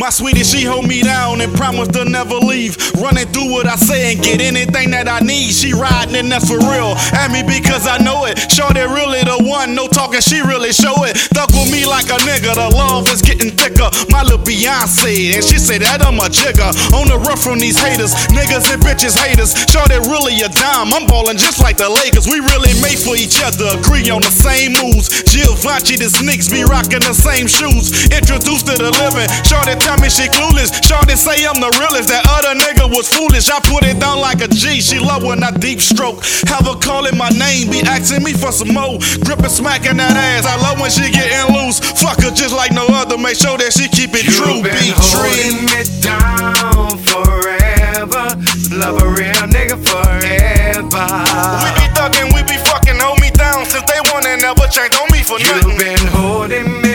My sweetie, she hold me down and promise to never leave. Running through what I say and get anything that I need. She riding and that's for real. At me because I know it. Shorty really the one, no talking, she really show it. Thug with me like a nigga, the love is getting thicker. My little Beyonce, and she say that I'm a jigger. On the rough from these haters, niggas and bitches haters. Shorty really a dime, I'm ballin' just like the Lakers. We really made for each other, agree on the same moves. Giovanni, the Snicks be rocking the same shoes. Introduced to the living, Shorty tell me she clueless. Shorty say I'm the realest, that other nigga was foolish. I put it down like a G, she love when I deep stroke. Have her calling my name, be asking me for some more. Gripping, smacking that ass, I love when she getting loose. Fuck her just like no other, make sure that she keep it true. Be holding me down forever. Love a real nigga forever. We be thuggin', we be fucking, hold me down since they one and never changed on me for nothing. You've been holding me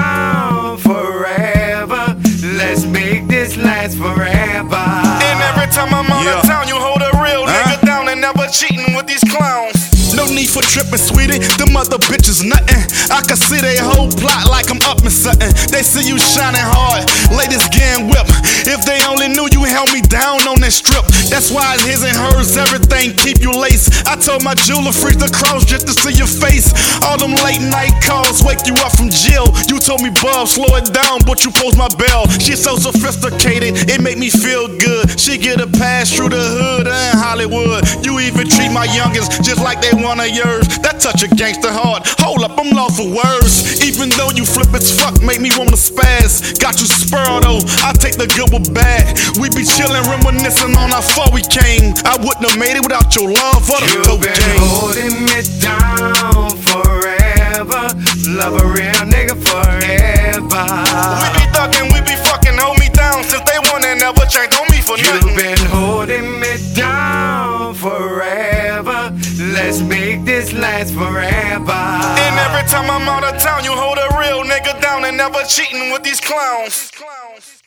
down forever. Let's make this last forever. And every time I'm out of town, you hold a real nigga down and never cheating with these clowns. No need for trippin', sweetie, them other bitches nothing. I can see they whole plot like I'm up in something. They see you shining hard, ladies getting whipped. If they only knew you held me down on that strip. That's why it's his and hers, everything keep you laced. I told my jeweler freeze the cross just to see your face. All them late night calls wake you up from jail. You told me, Bob, slow it down, but you post my bell. She's so sophisticated, it make me feel good. She get a pass through the hood and Hollywood. You even treat my youngest just like they one of yours. That touch a gangster heart. Hold up, I'm lost for words. Even though you flip as fuck, make me wanna spaz. Got you spurred though, I take the good with bad. We be chillin', reminiscing on how far we came. I wouldn't have made it without your love for the dope game. You've been holding me down forever. Love a real nigga forever. We be thuggin', we be fucking, hold me down since they one and never changed on me for nothing. You've been holding me down forever. Let's make this last forever. And every time I'm out of town, you hold a real nigga down and never cheating with these clowns.